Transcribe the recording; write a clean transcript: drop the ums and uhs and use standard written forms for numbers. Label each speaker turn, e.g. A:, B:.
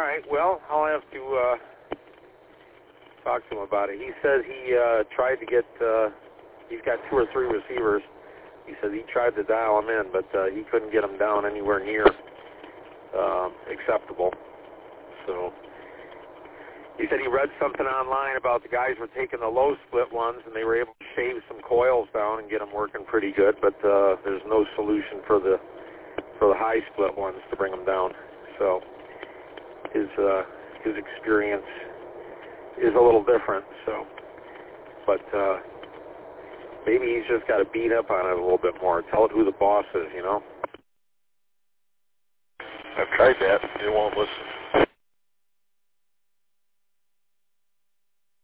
A: right. Well, I'll have to talk to him about it. He says he tried to get. He's got 2 or 3 receivers. He says he tried to dial them in, but he couldn't get them down anywhere near acceptable. So he said he read something online about the guys were taking the low split ones and they were able to shave some coils down and get them working pretty good, but there's no solution for the high split ones to bring them down. So his experience is a little different. So, but maybe he's just got to beat up on it a little bit more. Tell it who the boss is, you know.
B: I've tried that. It won't listen.